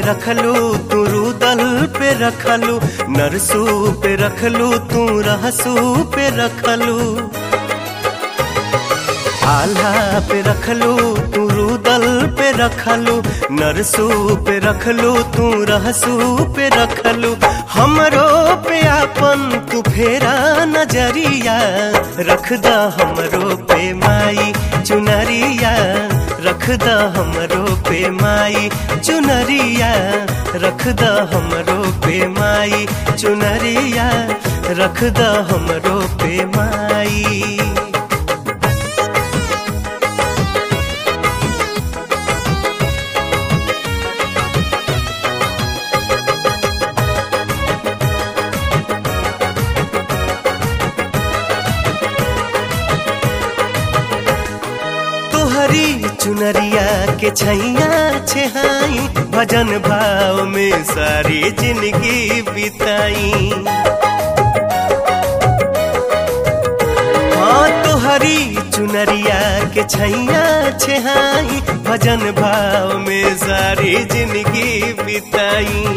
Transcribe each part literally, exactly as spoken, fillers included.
रखलू तू रुदल पे रखलू, नरसू पे रखलू तू रहसू पे रखलू, आल्हा पे रखलू तू रुदल पे रखलू, नरसू पे रखलू तू रहसू पे रखलू। हमरो पे आपन तू फेरा नजरिया, रखदा हमरो पे माई चुनरिया, रखदा हमरो पे माई चुनरिया, रखदा हमरो पे माई चुनरिया, रखदा हमरो पे माई। हरी चुनरिया के छैया छेहाई, भजन भाव में सारी जिंदगी बिताई। हाँ तो हरी चुनरिया के छैया छेहाई, भजन भाव में सारी जिंदगी बिताई।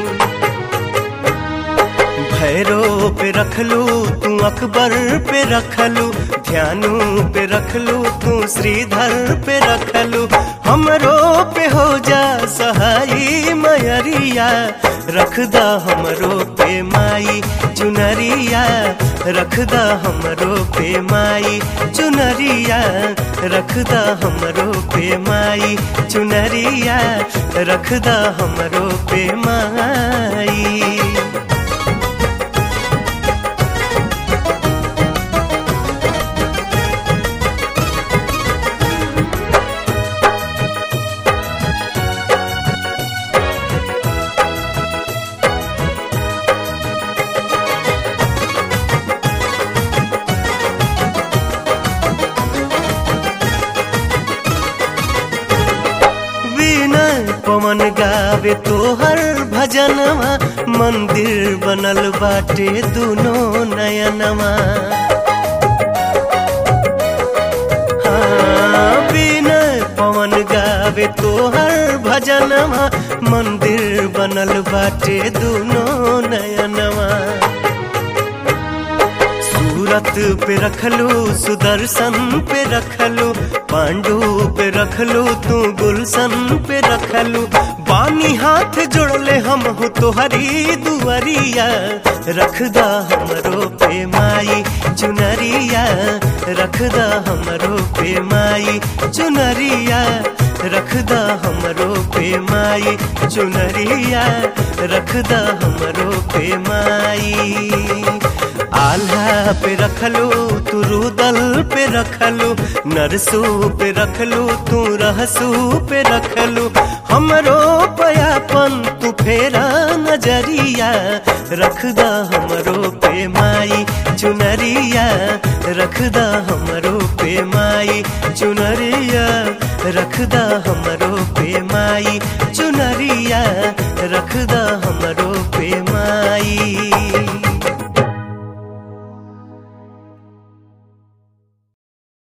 भैरो पे रखलू तू अकबर पे रखलू, ध्यानू पे रखलू तू श्रीधर पे रखलू। हमरो पे हो जा सहाई मयरिया, रखदा हमरो पे माई चुनरिया, रखदा हमरो पे माई चुनरिया, रखदा हमरो पे माई चुनरिया, रखदा हमरो पे माई। पवन गावे तोहर भजनवा, मंदिर बनल बाटे दुनो नयनवा। हाँ बिना पवन गावे तोहर भजनवा, मंदिर बनल बाटे दुनो नयनवा। सूरत पे रखलू सुदर्शन पे रखलू, पांडु पे रखलू तू गुलशन पे रखलू। बानी हाथ जोड़ले हम हो तोहरी दुआरिया, रखदा हमरो पे माई चुनरिया, रखदा हमरो पे माई चुनरिया, रखदा हमरो पे माई चुनरिया, रखदा हमरो पे माई। आल्हा पे रखलू तू रुदल पे रखलू, नरसू पे रखलू तू रहसू पे रखलू। हमरो पयापन तू फेरा नजरिया, रखदा हमरो पे माई चुनरिया, रखदा हमरो पे माई चुनरिया, रखदा हमरो पे माई चुनरिया, रखदा हमरो